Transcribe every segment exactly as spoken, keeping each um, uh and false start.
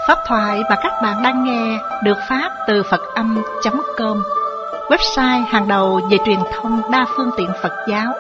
Pháp thoại mà các bạn đang nghe được phát từ Phật Âm chấm com, website hàng đầu về truyền thông đa phương tiện Phật giáo.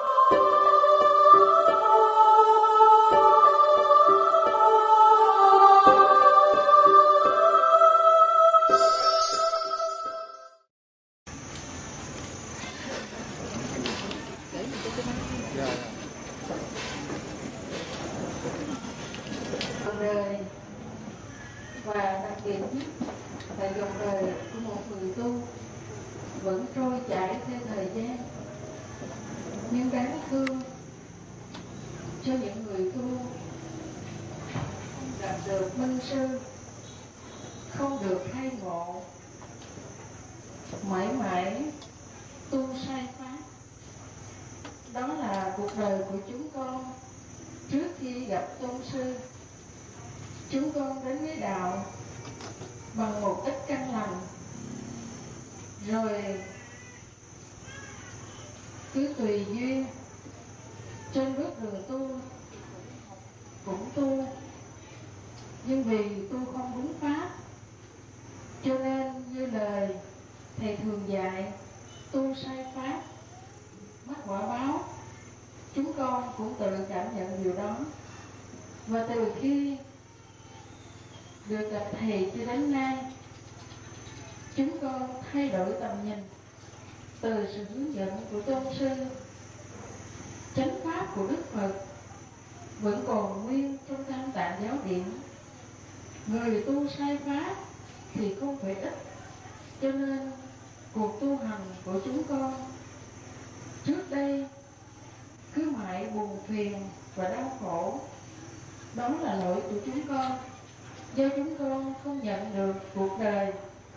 Đời và đặc biệt nhất là dòng đời của một người tu vẫn trôi chảy theo thời gian, nhưng đáng thương cho những người tu không gặp được minh sư, không được khai ngộ, mãi mãi tu sai pháp. Đó là cuộc đời của chúng con trước khi gặp tôn sư. Chúng con đến với đạo bằng một ít căn lành, rồi cứ tùy duyên trên bước đường tu cũng tu, nhưng vì tu không đúng pháp, cho nên như lời thầy thường dạy, tu sai pháp mắc quả báo. Chúng con cũng tự cảm nhận điều đó, và từ khi được gặp thầy cho đến nay, chúng con thay đổi tầm nhìn từ sự hướng dẫn của tôn sư. Chánh pháp của Đức Phật vẫn còn nguyên trong Tam Tạng giáo điển. Người tu sai pháp thì không phải ít, cho nên cuộc tu hành của chúng con trước đây cứ mãi buồn phiền và đau khổ. Đó là lỗi của chúng con, do chúng con không nhận được cuộc đời.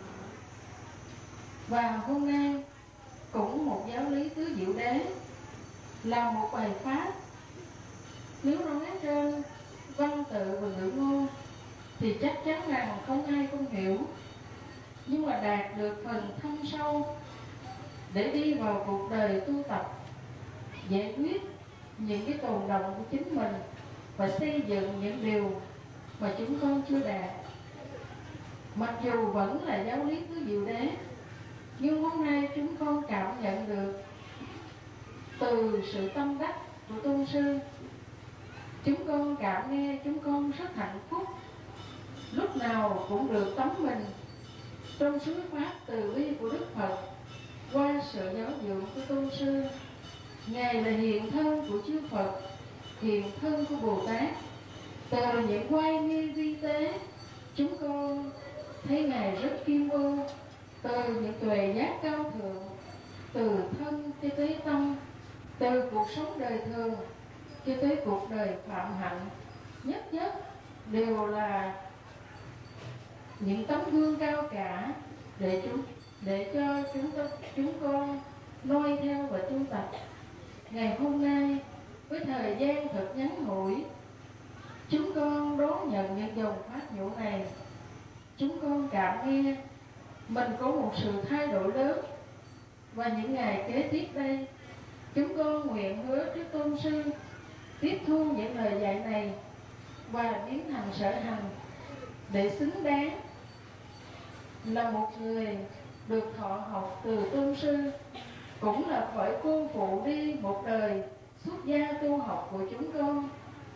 Và hôm nay cũng một giáo lý tứ diệu đế là một bài pháp. Nếu nói trên văn tự và ngữ ngôn thì chắc chắn rằng không ai không hiểu, nhưng mà đạt được phần thâm sâu để đi vào cuộc đời tu tập, giải quyết những cái tồn động của chính mình và xây dựng những điều mà chúng con chưa đạt. Mặc dù vẫn là giáo lý tứ diệu đế, nhưng hôm nay chúng con cảm nhận được từ sự tâm đắc của tôn sư. Chúng con cảm nghe, chúng con rất hạnh phúc, lúc nào cũng được tắm mình trong suối pháp từ bi của Đức Phật qua sự giáo dưỡng của tôn sư. Ngài là hiện thân của chư Phật, hiện thân của Bồ Tát. Từ những oai nghi vi tế, chúng con thấy Ngài rất kiêu ưu. Từ những tuệ giác cao thượng, từ thân cho tới tâm, từ cuộc sống đời thường cho tới cuộc đời phạm hạnh, nhất nhất đều là những tấm gương cao cả để chúng để cho chúng ta, chúng con noi theo và tu tập. Ngày hôm nay với thời gian thật ngắn ngủi, chúng con đón nhận những dòng pháp nhũ này. Chúng con cảm nghe mình có một sự thay đổi lớn, và những ngày kế tiếp đây, chúng con nguyện hứa trước tôn sư tiếp thu những lời dạy này và biến thành sở hành, để xứng đáng là một người được thọ học từ tôn sư, cũng là phải cô phụ đi một đời xuất gia tu học của chúng con.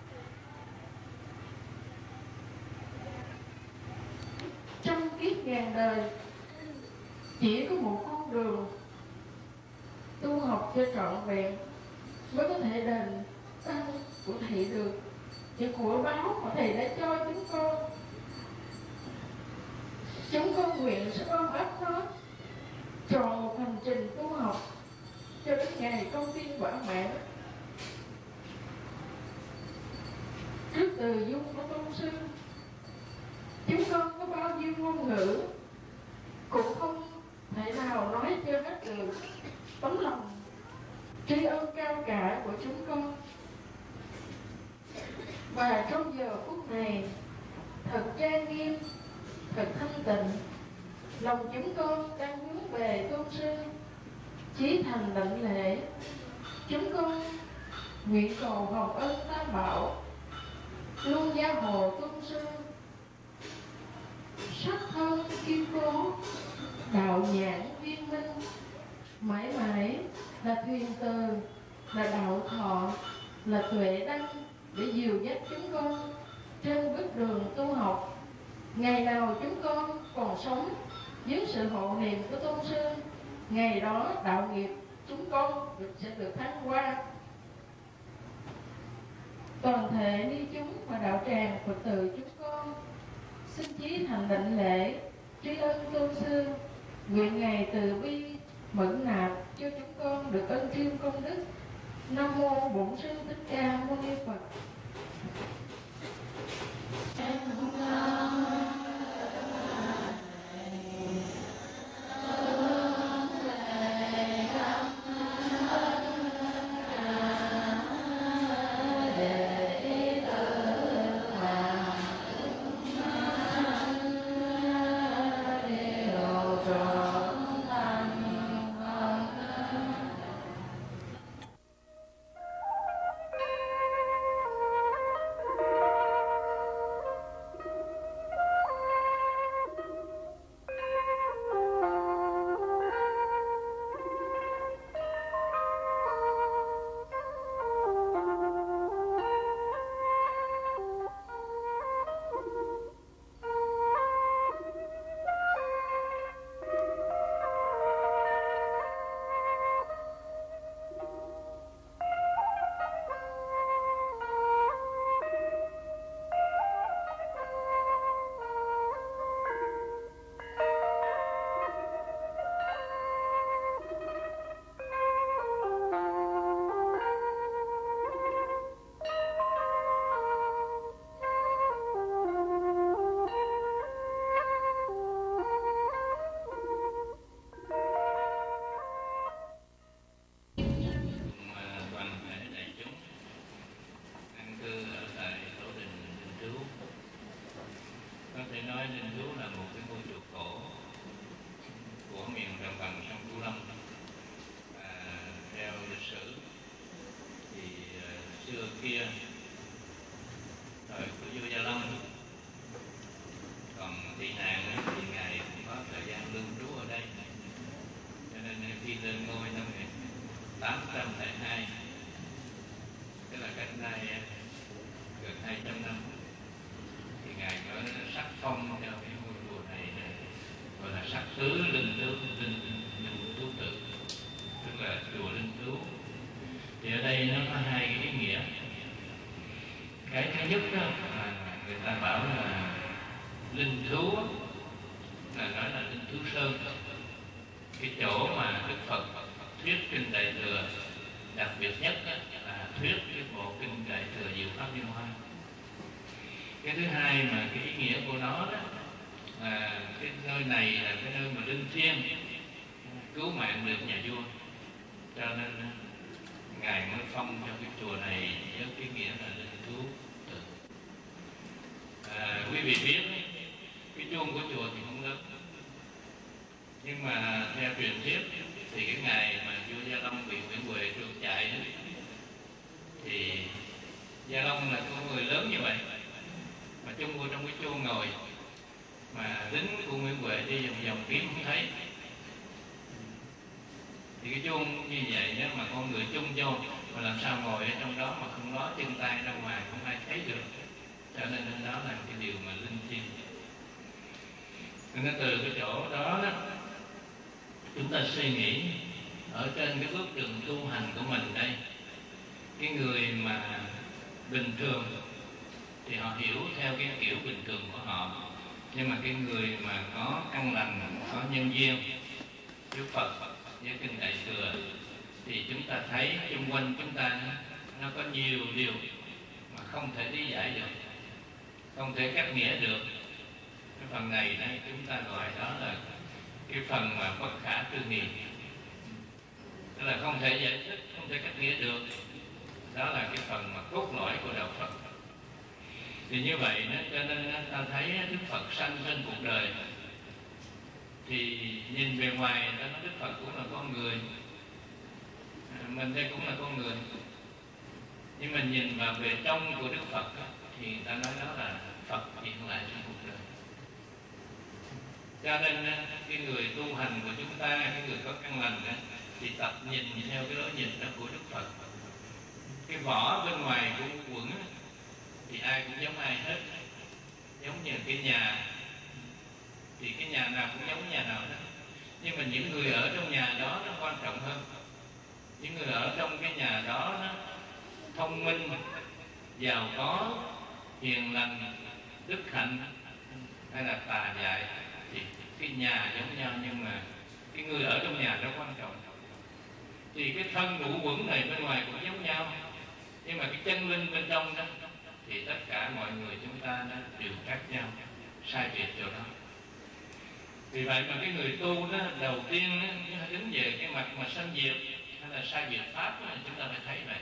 Trong kiếp ngàn đời, chỉ có một con đường tu học cho trọn vẹn mới có thể đền ân của thầy được những của báo mà thầy đã cho chúng con. Chúng con nguyện sẽ ôm ấp nó trọn một hành trình tu học cho đến ngày con tiên quả mãn. Trước từ dung của tôn sư, chúng con có bao nhiêu ngôn ngữ cũng không thể nào nói cho hết được tấm lòng tri ân cao cả của chúng con. Và trong giờ phút này thật trang nghiêm, thật thanh tịnh, lòng chúng con đang hướng về tôn sư, chí thành đảnh lễ. Chúng con nguyện cầu hồng ân tam bảo luôn gia hộ tôn sư là tuệ đăng để dìu dắt chúng con trên bước đường tu học. Ngày nào chúng con còn sống dưới sự hộ niệm của Tôn Sư, ngày đó đạo nghiệp chúng con được sẽ được thăng hoa. Toàn thể ni chúng và đạo tràng Phật tử chúng con xin chí thành định lễ tri ân Tôn Sư, nguyện Ngài từ bi mẫn nạp cho chúng con được ân chiêm công đức. Nam mô Bổn Sư Thích Ca Mâu Ni Phật. cái vỏ bên ngoài của quẩn thì ai cũng giống ai hết, giống như cái nhà thì cái nhà nào cũng giống nhà nào đó, nhưng mà những người ở trong nhà đó nó quan trọng hơn. Những người ở trong cái nhà đó nó thông minh, giàu có, hiền lành, đức hạnh hay là tà dại thì cái nhà giống nhau, nhưng mà cái người ở trong nhà đó quan trọng. Thì cái thân ngũ quẩn này bên ngoài cũng giống nhau, nhưng mà cái chân linh bên trong đó thì tất cả mọi người chúng ta nó đều khác nhau, sai biệt chỗ đó. Vì vậy mà cái người tu đó đầu tiên đó, đứng về cái mặt mà sanh diệt hay là sai biệt pháp đó, chúng ta phải thấy vậy,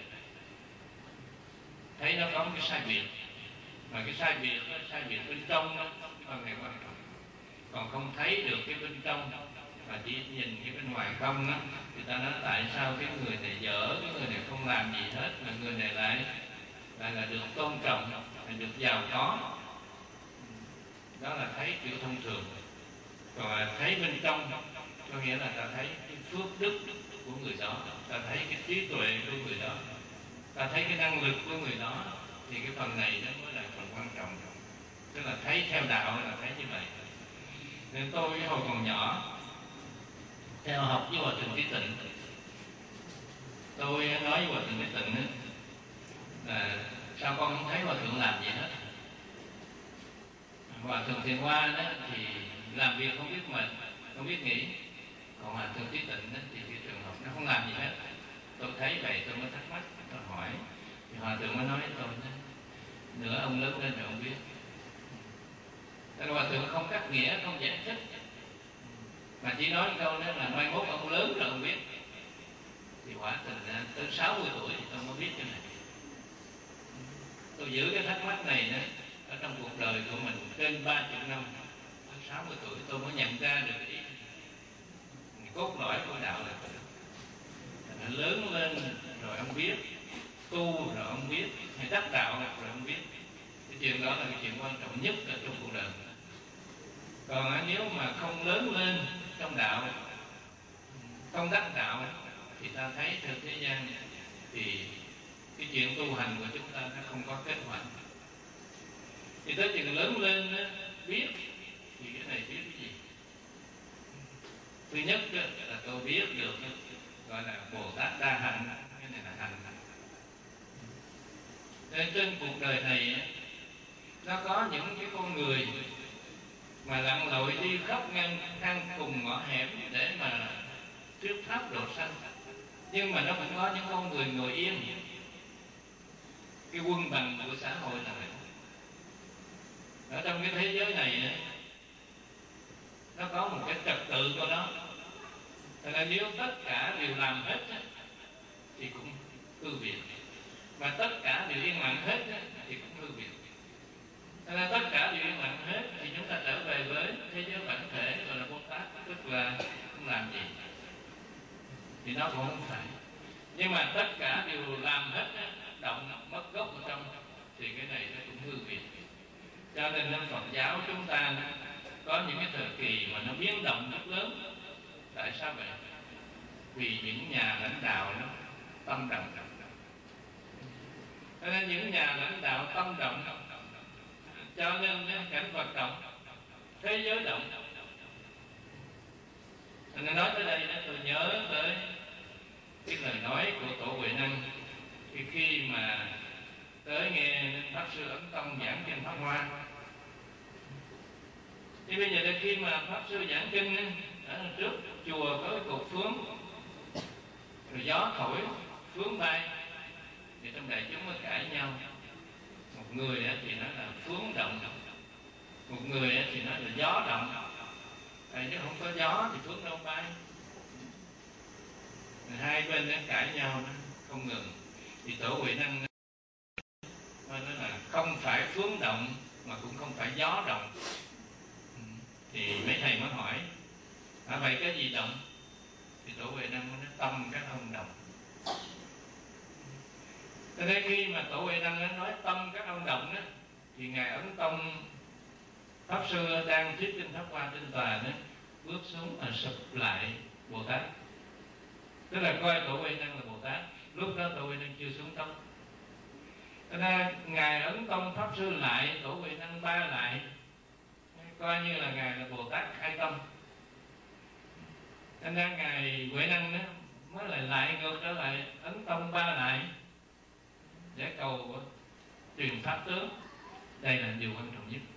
thấy nó có một cái sai biệt, mà cái sai biệt đó, sai biệt bên trong đó, phần này quan trọng. Còn không thấy được cái bên trong mà chỉ nhìn cái bên ngoài không đó, người ta nói tại sao cái người này dở, cái người này không làm gì hết mà người này lại lại là được tôn trọng, là được giàu có. Đó là thấy kiểu thông thường. Còn là thấy bên trong có nghĩa là ta thấy cái phước đức của người đó, ta thấy cái trí tuệ của người đó, ta thấy cái năng lực của người đó, thì cái phần này nó mới là phần quan trọng. Tức là thấy theo đạo là thấy như vậy. Nên tôi hồi còn nhỏ theo học với Hòa Thượng Trí Tịnh, tôi nói với Hòa Thượng Trí Tịnh là sao con không thấy Hòa Thượng làm gì hết. Hòa Thượng Thiền Hoa đó thì làm việc không biết mệt, không biết nghỉ. Còn Hòa Thượng Trí Tịnh đó thì cái trường hợp nó không làm gì hết. Tôi thấy vậy tôi mới thắc mắc, tôi hỏi thì Hòa Thượng mới nói với tôi đó, nữa ông lớn lên rồi ông biết. Nên Hòa Thượng không cắt nghĩa, không giải thích, mà chỉ nói câu đó là mai mốt ông lớn rồi ông biết. Thì quả tình tới sáu mươi tuổi thì tôi mới biết cái này. Tôi giữ cái thắc mắc này đó ở trong cuộc đời của mình trên ba mươi năm, tới sáu mươi tuổi tôi mới nhận ra được ý cốt lõi của đạo là nó lớn lên rồi ông biết, tu rồi ông biết, hay đắc đạo rồi ông biết. Cái chuyện đó là cái chuyện quan trọng nhất ở trong cuộc đời. Còn nếu mà không lớn lên trong đạo, không đắc đạo, thì ta thấy trên thế gian thì cái chuyện tu hành của chúng ta nó không có kết quả. Thì tới chuyện lớn lên đó, biết thì cái này biết cái gì? Thứ nhất đó, là tôi biết được gọi là Bồ Tát đa hạnh, cái này là hạnh. Nên trên cuộc đời này nó có những cái con người mà lặn lội đi khắp ngang hang cùng ngõ hẻm để mà thuyết pháp độ sanh, nhưng mà nó cũng có những con người ngồi yên. Cái quân bằng của xã hội là vậy. Ở trong cái thế giới này nó có một cái trật tự của nó. Thật là nếu tất cả đều làm hết thì cũng hư việc, mà tất cả đều yên lặng hết thì cũng hư việc. Thật là tất cả đều yên lặng hết thì chúng ta trở về với thế giới bản thể gọi là Bồ Tát, tức là không làm gì thì nó cũng không phải. Nhưng mà tất cả đều làm hết, động mất gốc ở trong thì cái này nó cũng hư việc. Cho nên trong Phật giáo chúng ta có những cái thời kỳ mà nó biến động rất lớn. Tại sao vậy? Vì những nhà lãnh đạo nó tâm động. Cho nên những nhà lãnh đạo tâm động, cho nên cảnh Phật động, thế giới động. Nên nói tới đây tôi nhớ tới cái lời nói của Tổ Huệ Năng khi, khi mà tới nghe Pháp Sư Ấn Tông giảng kinh Pháp Hoa. Thì bây giờ khi mà Pháp Sư giảng kinh ở trước chùa có cái cột phướng, rồi gió thổi phướng bay, thì trong đại chúng mới cãi nhau. Một người thì nói là phướng động, một người thì nói là gió động. Tại nếu không có gió thì phướng đâu bay. Hai bên nó cãi nhau không ngừng. Thì Tổ Huệ Năng nói là không phải phướng động mà cũng không phải gió động. Thì mấy thầy mới hỏi à, vậy cái gì động? Thì Tổ Huệ Năng nói tâm các ông động. Cho nên khi mà Tổ Huệ Năng nói tâm các ông động đó, thì Ngài Ấn Tông Pháp Sư đang thuyết kinh Pháp Hoa trên tòa đó, bước xuống mà sụp lại Bồ Tát. Tức là coi Tổ Huệ Năng là Bồ Tát. Lúc đó Tổ Huệ Năng chưa xuống tông, Cho nên ngài Ấn Tông Pháp Sư lại tổ Huệ Năng ba lại, coi như là ngài là Bồ Tát khai tâm. Cho nên ngài Huệ Năng đó mới lại lại ngược trở lại Ấn Tông ba lại để cầu truyền pháp tướng. Đây là điều quan trọng nhất.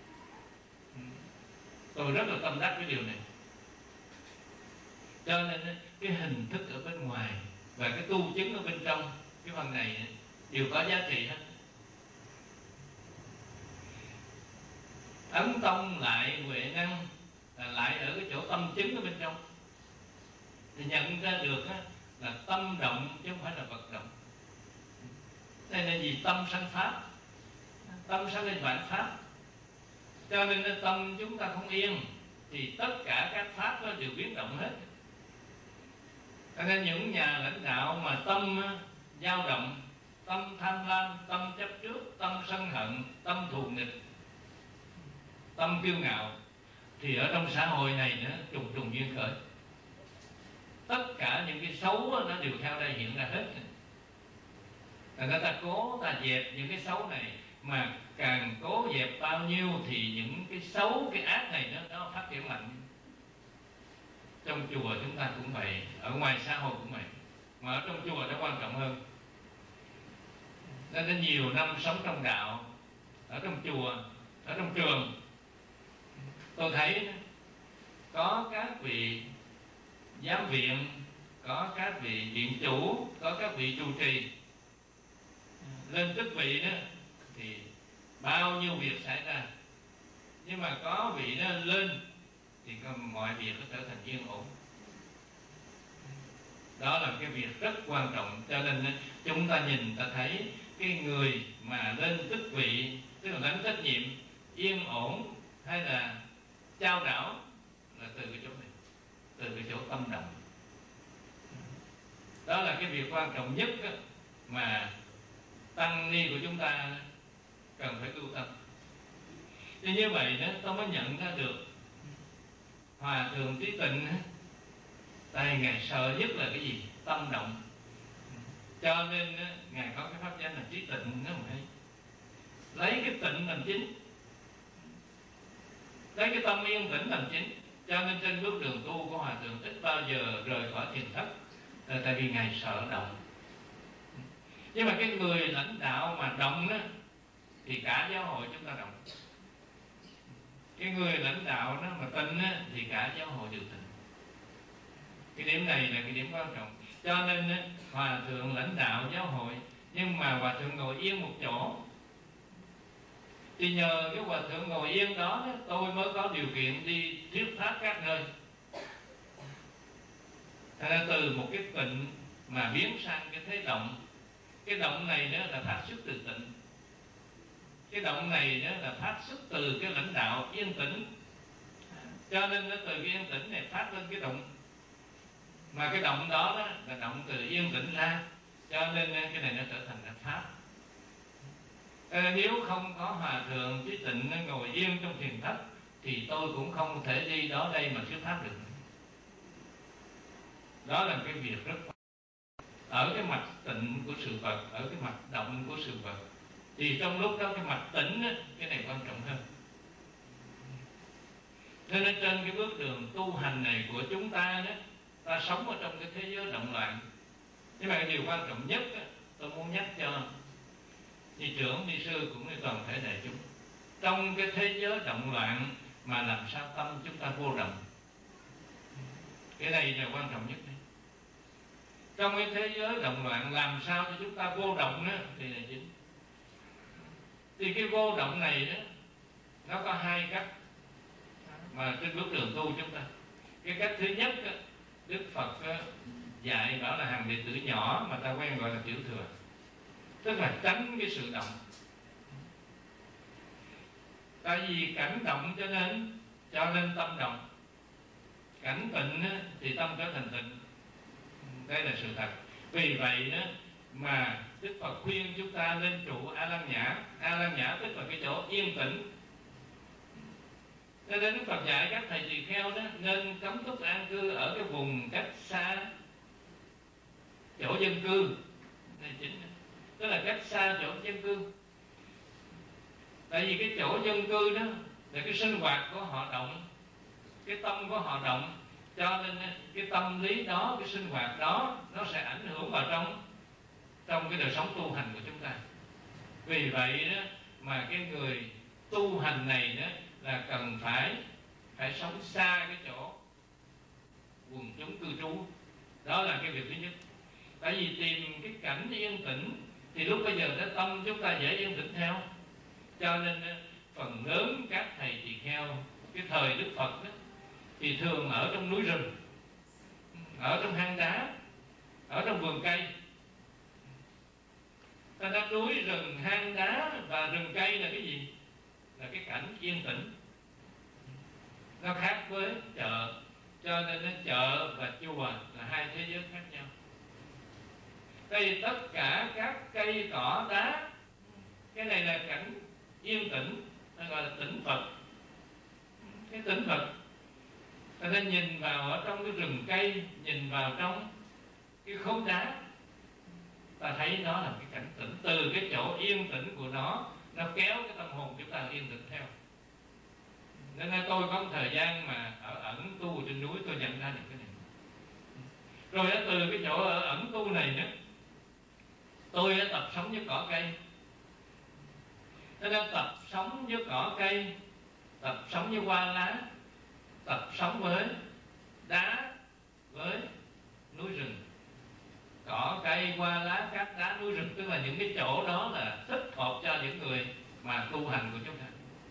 Tôi rất là tâm đắc với điều này. Cho nên cái hình thức ở bên ngoài và cái tu chứng ở bên trong cái phần này đều có giá trị hết. Ấn Tông lại Huệ Năng là lại ở cái chỗ tâm chứng ở bên trong, thì nhận ra được là tâm động chứ không phải là vật động. Đây là gì? Tâm sanh pháp, tâm sanh lên vạn pháp. Cho nên tâm chúng ta không yên thì tất cả các pháp đó đều biến động hết. Cho nên những nhà lãnh đạo mà tâm dao động, tâm tham lam, tâm chấp trước, tâm sân hận, tâm thù nghịch, tâm kiêu ngạo, thì ở trong xã hội này nó trùng trùng duyên khởi. Tất cả những cái xấu nó đều theo đây hiện ra hết. Thành ra ta cố ta dẹp những cái xấu này, mà càng cố dẹp bao nhiêu thì những cái xấu, cái ác này nó, nó phát triển mạnh. Trong chùa chúng ta cũng vậy, ở ngoài xã hội cũng vậy, mà ở trong chùa nó quan trọng hơn. Nên đã nhiều năm sống trong đạo, ở trong chùa, ở trong trường, tôi thấy có các vị giám viện, có các vị viện chủ, có các vị trụ trì lên chức vị đó thì bao nhiêu việc xảy ra, nhưng mà có vị đó lên thì mọi việc nó trở thành yên ổn. Đó là cái việc rất quan trọng. Cho nên chúng ta nhìn ta thấy cái người mà lên chức vị, tức là lãnh trách nhiệm, yên ổn hay là chao đảo là từ cái chỗ này, từ cái chỗ tâm động. Đó là cái việc quan trọng nhất mà tăng ni của chúng ta cần phải lưu tâm. Thì như vậy đó, tôi mới nhận ra được Hòa Thượng Trí Tịnh đây ngài sợ nhất là cái gì? Tâm động. Cho nên ngài có cái pháp danh là Trí Tịnh đó, mà lấy cái tịnh làm chính, lấy cái tâm yên tĩnh làm chính. Cho nên trên bước đường tu của Hòa Thượng ít bao giờ rời khỏi thiền thất, tại vì ngài sợ động. Nhưng mà cái người lãnh đạo mà động đó thì cả giáo hội chúng ta động. Cái người lãnh đạo đó mà tịnh á, thì cả giáo hội đều tịnh. Cái điểm này là cái điểm quan trọng. Cho nên á, Hòa Thượng lãnh đạo giáo hội, nhưng mà Hòa Thượng ngồi yên một chỗ. Thì nhờ cái Hòa Thượng ngồi yên đó, đó tôi mới có điều kiện đi thuyết pháp các nơi. Thành ra từ một cái tịnh mà biến sang cái thế động. Cái động này đó là phát xuất từ tịnh. Cái động này đó là phát xuất từ cái lãnh đạo yên tĩnh. Cho nên nó từ cái yên tĩnh này phát lên cái động. Mà cái động đó, đó là động từ yên tĩnh ra. Cho nên cái này nó trở thành là pháp. À, nếu không có Hòa Thượng Trí Tịnh ngồi yên trong thiền thất thì tôi cũng không thể đi đó đây mà thuyết pháp được. Đó là cái việc rất quan trọng. Ở cái mặt tịnh của sự vật, ở cái mặt động của sự vật, thì trong lúc đó cái mặt tĩnh á, cái này quan trọng hơn. Nên ở trên cái bước đường tu hành này của chúng ta đó, ta sống ở trong cái thế giới động loạn. Nhưng mà cái điều quan trọng nhất á, tôi muốn nhắc cho ni trưởng, ni sư cũng như toàn thể đại chúng, trong cái thế giới động loạn mà làm sao tâm chúng ta vô động. Cái này là quan trọng nhất đấy. Trong cái thế giới động loạn làm sao cho chúng ta vô động đó thì là chính. Thì cái vô động này đó, nó có hai cách mà trên bước đường tu chúng ta. Cái cách thứ nhất đó, Đức Phật dạy bảo là hàng đệ tử nhỏ mà ta quen gọi là tiểu thừa, tức là tránh cái sự động. Tại vì cảnh động cho nên cho nên tâm động. Cảnh tịnh thì tâm trở thành tịnh. Đây là sự thật. Vì vậy đó mà Đức Phật khuyên chúng ta nên trụ A Lăng Nhã. A Lăng Nhã tức là cái chỗ yên tĩnh. Cho nên Đức Phật dạy các thầy tỳ kheo đó nên cấm túc an cư ở cái vùng cách xa chỗ dân cư. Đây chính. tức là cách xa chỗ dân cư. Tại vì cái chỗ dân cư đó là cái sinh hoạt của họ động, cái tâm của họ động, cho nên cái tâm lý đó, cái sinh hoạt đó nó sẽ ảnh hưởng vào trong trong cái đời sống tu hành của chúng ta. Vì vậy đó mà cái người tu hành này đó là cần phải phải sống xa cái chỗ quần chúng cư trú. Đó là cái việc thứ nhất. Tại vì tìm cái cảnh yên tĩnh thì lúc bây giờ đó tâm chúng ta dễ yên tĩnh theo. Cho nên phần lớn các thầy tỳ kheo cái thời Đức Phật đó, thì thường ở trong núi rừng, ở trong hang đá, ở trong vườn cây. Ta nói núi rừng, hang đá và rừng cây là cái gì? Là cái cảnh yên tĩnh. Nó khác với chợ. Cho nên nó chợ và chùa là hai thế giới khác nhau. Đây tất cả các cây cỏ đá, cái này là cảnh yên tĩnh, nó gọi là tĩnh Phật. Cái tĩnh Phật ta nên nhìn vào ở trong cái rừng cây, nhìn vào trong cái khối đá, ta thấy nó là cái cảnh tĩnh. Từ cái chỗ yên tĩnh của nó, nó kéo cái tâm hồn chúng ta yên tĩnh theo. Nên là tôi có một thời gian mà ở ẩn tu trên núi, tôi nhận ra được cái này. Rồi đó, từ cái chỗ ở ẩn tu này đó, tôi đã tập sống với cỏ cây. Tôi đã tập sống với cỏ cây, tập sống với hoa lá, tập sống với đá, với núi rừng. Cỏ cây, hoa lá, cát đá, núi rừng, tức là những cái chỗ đó là thích hợp cho những người mà tu hành của chúng ta.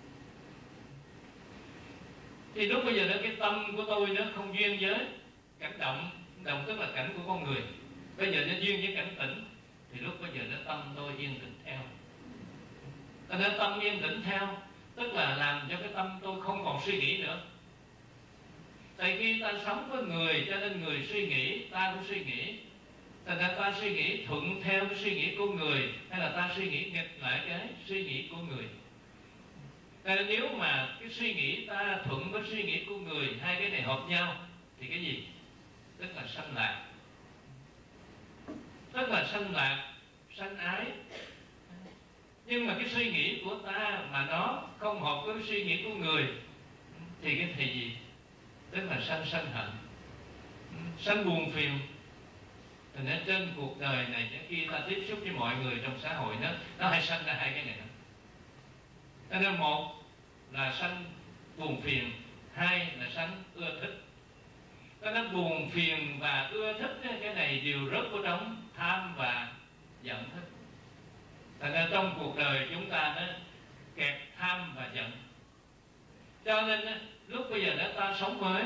Thì lúc bây giờ đó cái tâm của tôi nó không duyên với cảnh động. Động tức là cảnh của con người. Bây giờ nó duyên với cảnh tĩnh, thì lúc bây giờ nó tâm tôi yên tĩnh theo. Cho nên tâm yên tĩnh theo tức là làm cho cái tâm tôi không còn suy nghĩ nữa. Tại khi ta sống với người, cho nên người suy nghĩ, ta cũng suy nghĩ. Thành ra ta suy nghĩ thuận theo cái suy nghĩ của người, hay là ta suy nghĩ nghịch lại cái suy nghĩ của người. Nên nếu mà cái suy nghĩ ta thuận với suy nghĩ của người, hai cái này hợp nhau, thì cái gì? Tức là sanh lạc. Tức là sanh lạc, sanh ái. Nhưng mà cái suy nghĩ của ta mà nó không hợp với suy nghĩ của người, thì cái thì gì? Tức là sanh sanh hận, sanh buồn phiền. Thành ra trên cuộc đời này, khi ta tiếp xúc với mọi người trong xã hội đó, nó hay sanh ra hai cái này đó. Cho nên một là sanh buồn phiền, hai là sanh ưa thích. Cho nên buồn phiền và ưa thích cái này đều rất có trong tham và giận thích. Thành ra trong cuộc đời chúng ta nó kẹt tham và giận. Cho nên lúc bây giờ đó ta sống với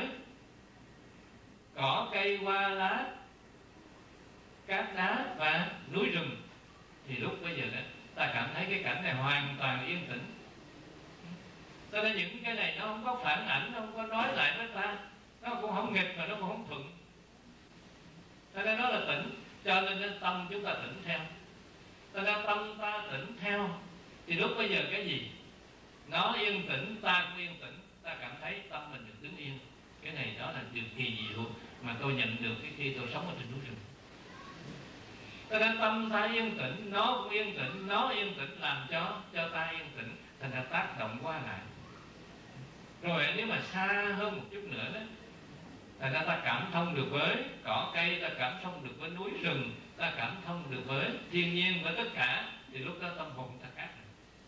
cỏ cây hoa lá, cát đá và núi rừng, thì lúc bây giờ đó ta cảm thấy cái cảnh này hoàn toàn yên tĩnh. Cho nên những cái này nó không có phản ảnh, nó không có nói lại với ta, nó cũng không nghịch mà nó cũng không thuận. Cho nên nó là tỉnh. Cho nên tâm chúng ta tỉnh theo. Cho nên tâm ta tỉnh theo, thì lúc bây giờ cái gì? Nó yên tĩnh, ta cũng yên tĩnh, ta cảm thấy tâm mình được đứng yên. Cái này đó là điều kỳ diệu mà tôi nhận được cái khi tôi sống ở trên núi rừng. Cho nên tâm ta yên tĩnh, nó cũng yên tĩnh, nó yên tĩnh làm cho cho ta yên tĩnh, thành ra tác động qua lại. Rồi nếu mà xa hơn một chút nữa đó, thành ra ta cảm thông được với cỏ cây, ta cảm thông được với núi rừng, ta cảm thông được với thiên nhiên, với tất cả, thì lúc đó tâm hồn ta khác.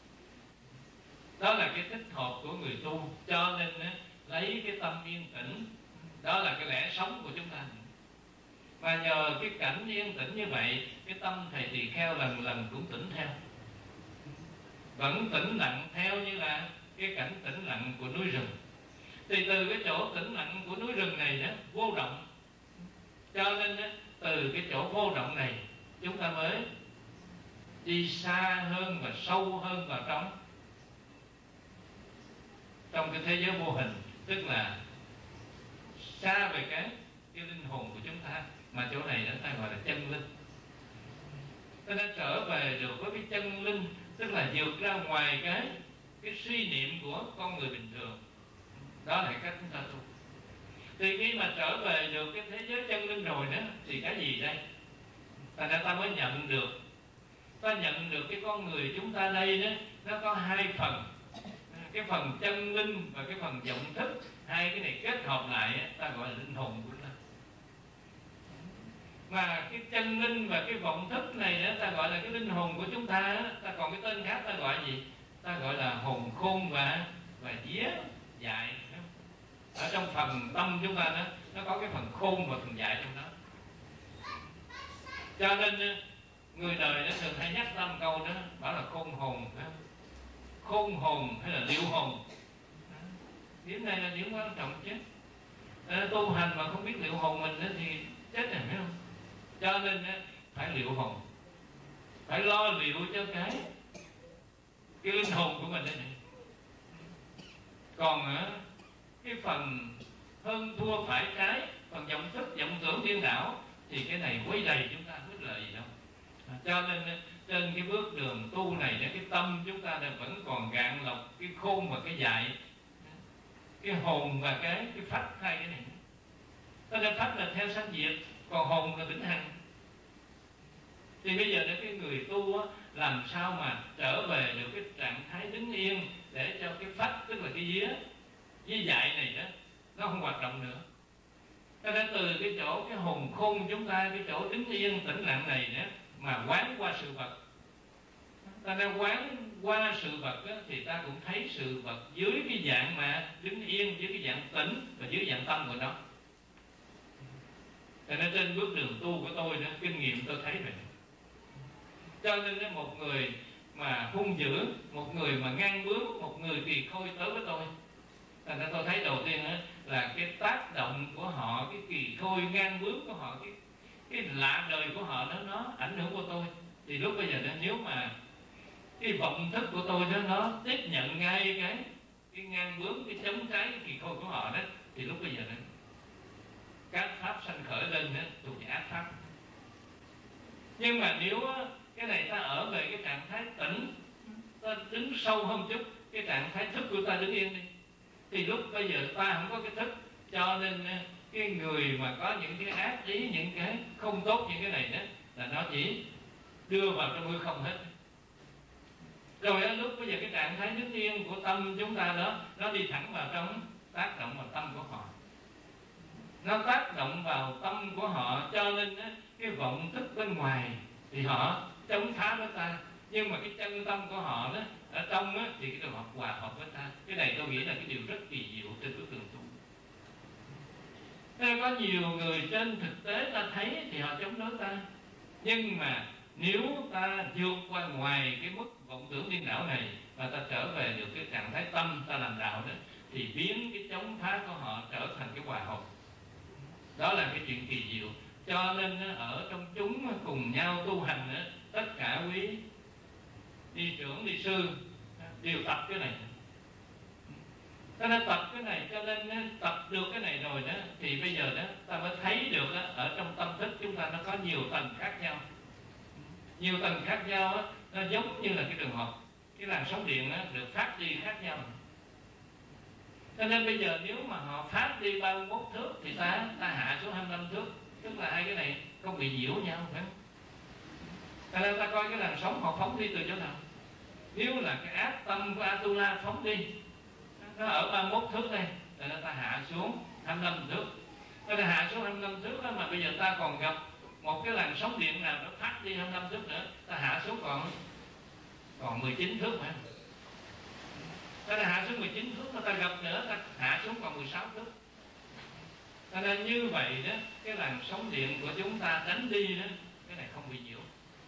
Đó là cái thích hợp của người tu. Cho nên lấy cái tâm yên tĩnh, đó là cái lẽ sống của chúng ta. Và nhờ cái cảnh yên tĩnh như vậy, cái tâm thầy tỳ kheo lần lần cũng tỉnh theo, vẫn tĩnh lặng theo như là cái cảnh tĩnh lặng của núi rừng. Thì từ cái chỗ tĩnh lặng của núi rừng này đó, vô động. Cho nên đó, từ cái chỗ vô động này, chúng ta mới đi xa hơn và sâu hơn vào trong trong cái thế giới vô hình. Tức là xa về cái, cái linh hồn của chúng ta, mà chỗ này đó ta gọi là chân linh. Ta đã trở về được với cái chân linh, tức là vượt ra ngoài cái cái suy niệm của con người bình thường. Đó là cách chúng ta tu. Thì khi mà trở về được cái thế giới chân linh rồi đó, thì cái gì đây? Thành ra ta mới nhận được ta nhận được cái con người chúng ta đây đó, nó có hai phần, cái phần chân linh và cái phần vọng thức. Hai cái này kết hợp lại ta gọi là linh hồn của ta. Mà cái chân linh và cái vọng thức này đó, ta gọi là cái linh hồn của chúng ta đó. Ta còn cái tên khác ta gọi gì? Ta gọi là hồn khôn và và vía dại. Ở trong phần tâm chúng ta đó, nó có cái phần khôn và phần dại trong đó. Cho nên người đời nó thường hay nhắc ra một câu đó, bảo là khôn hồn. Khôn hồn hay là liệu hồn, điểm này là điểm quan trọng chứ. À, tu hành mà không biết liệu hồn mình thì chết rồi, phải không? Cho nên phải liệu hồn, phải lo liệu cho cái cái linh hồn của mình đây này. Còn cái phần hơn thua phải trái, phần vọng thức, vọng tưởng điên đảo thì cái này quấy đầy chúng ta không biết lợi gì đâu. À, cho nên trên cái bước đường tu này, cái tâm chúng ta vẫn còn gạn lọc cái khôn và cái dại, cái hồn và cái cái phách, hai cái này. Cho nên phách là theo sanh diệt, còn hồn là vĩnh hằng. Thì bây giờ để cái người tu á, làm sao mà trở về được cái trạng thái đứng yên để cho cái phách, tức là cái vía với dại này đó, nó không hoạt động nữa. Cho nên từ cái chỗ cái hồn khôn chúng ta, cái chỗ đứng yên tĩnh lặng này đó, mà quán qua sự vật. Ta đang quán qua sự vật đó, thì ta cũng thấy sự vật dưới cái dạng mà đứng yên, dưới cái dạng tĩnh và dưới dạng tâm của nó. Cho nên trên bước đường tu của tôi đó, kinh nghiệm tôi thấy vậy. Cho nên một người mà hung dữ, một người mà ngang bướng, một người kỳ khôi tới với tôi, thành ra tôi thấy đầu tiên đó, là cái tác động của họ, cái kỳ khôi ngang bướng của họ, cái cái lạ đời của họ đó, nó ảnh hưởng của tôi. Thì lúc bây giờ đó, nếu mà cái vọng thức của tôi đó, nó tiếp nhận ngay cái cái ngang bướng, cái chống trái, cái kỳ khôi của họ đó, thì lúc bây giờ đó, các pháp sanh khởi lên đó, thuộc về ác pháp. Nhưng mà nếu cái này ta ở về cái trạng thái tĩnh, ta đứng sâu hơn chút, cái trạng thái thức của ta đứng yên đi, thì lúc bây giờ ta không có cái thức, cho nên cái người mà có những cái ác ý, những cái không tốt, những cái này đó, là nó chỉ đưa vào trong hư không hết. Rồi đó, lúc bây giờ cái trạng thái đứng yên của tâm chúng ta đó, nó đi thẳng vào trong, tác động vào tâm của họ, nó tác động vào tâm của họ. Cho nên á, cái vọng thức bên ngoài thì họ chống phá với ta, nhưng mà cái chân tâm của họ đó ở trong á, thì cái trường hợp hòa hợp với ta. Cái này tôi nghĩ là cái điều rất kỳ diệu trên bước đường tu. Nên có nhiều người trên thực tế ta thấy thì họ chống đối ta, nhưng mà nếu ta vượt qua ngoài cái mức vọng tưởng điên đảo này và ta trở về được cái trạng thái tâm, ta làm đạo đó, thì biến cái chống phá của họ trở thành cái hòa hợp. Đó là cái chuyện kỳ diệu. Cho nên ở trong chúng cùng nhau tu hành, tất cả quý đi trưởng, đi sư đều tập cái này. Ta đã tập cái này, cho nên tập được cái này rồi đó, thì bây giờ đó ta mới thấy được đó, ở trong tâm thức chúng ta nó có nhiều tầng khác nhau. Nhiều tầng khác nhau đó, nó giống như là cái trường hợp cái làn sóng điện đó, được phát đi khác nhau. Cho nên bây giờ nếu mà họ phát đi ba mươi mốt thước thì ta, ta hạ xuống hai mươi lăm thước, tức là hai cái này không bị nhiễu nhau, phải không? Cho nên ta coi cái làn sóng họ phóng đi từ chỗ nào. Nếu là cái ác tâm của Atula phóng đi, nó ở ba mươi mốt thước đây, rồi ta hạ xuống hai mươi lăm thước. Ta hạ xuống hai mươi lăm thước đó, mà bây giờ ta còn gặp một cái làn sóng điện nào nó phát đi hai mươi lăm thước nữa, ta hạ xuống còn còn mười chín thước mà. Ta hạ xuống mười chín thước, mà ta gặp nữa, ta hạ xuống còn mười sáu thước. Cho nên như vậy đó, cái làn sóng điện của chúng ta đánh đi đó, cái này không bị nhiễu.